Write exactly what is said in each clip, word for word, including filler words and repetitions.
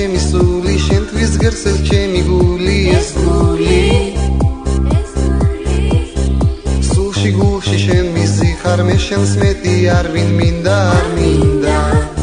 ჩემი სული შენთვის გერსეს ჩემი გული ეს გული სულში გულში შენ მისიხარ მე შენს მეტი არ ვინ მინდა არ მინდა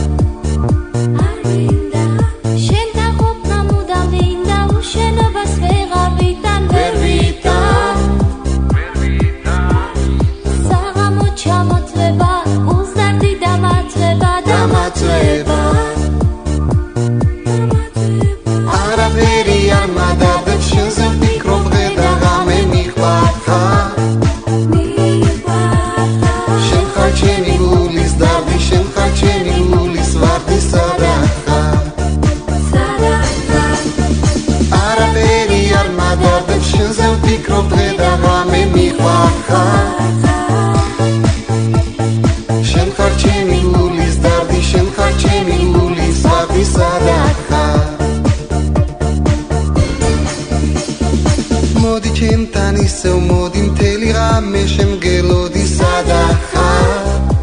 მოდი ჩემთან ისევ მოდი მთელი ღამე შემგელოდი სადა ხარ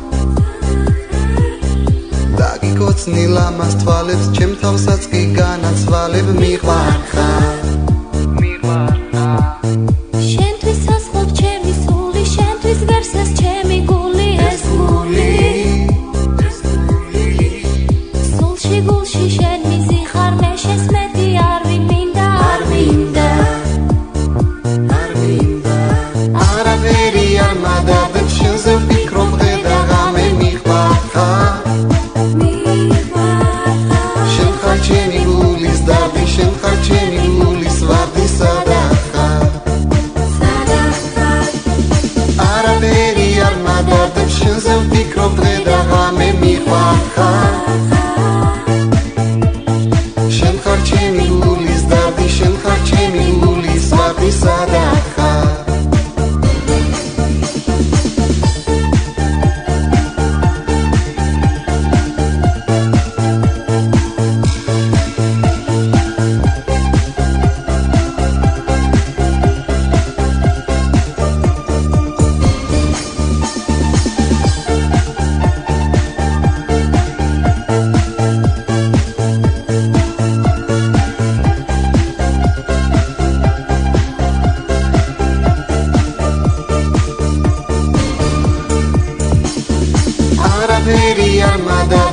დაგიკოცნი ლამას თვალებს ჩემ თავსაც კი განაცვალებ მიყვარ ხარ შენთვის ასხობ ჩემი სული შენთვის ვერსეს ჩემი გული ეს გული სულში გულში შენ მიზიხარ მე შენს მეტი არ ვინ მინდა არ მინდა Araberi armada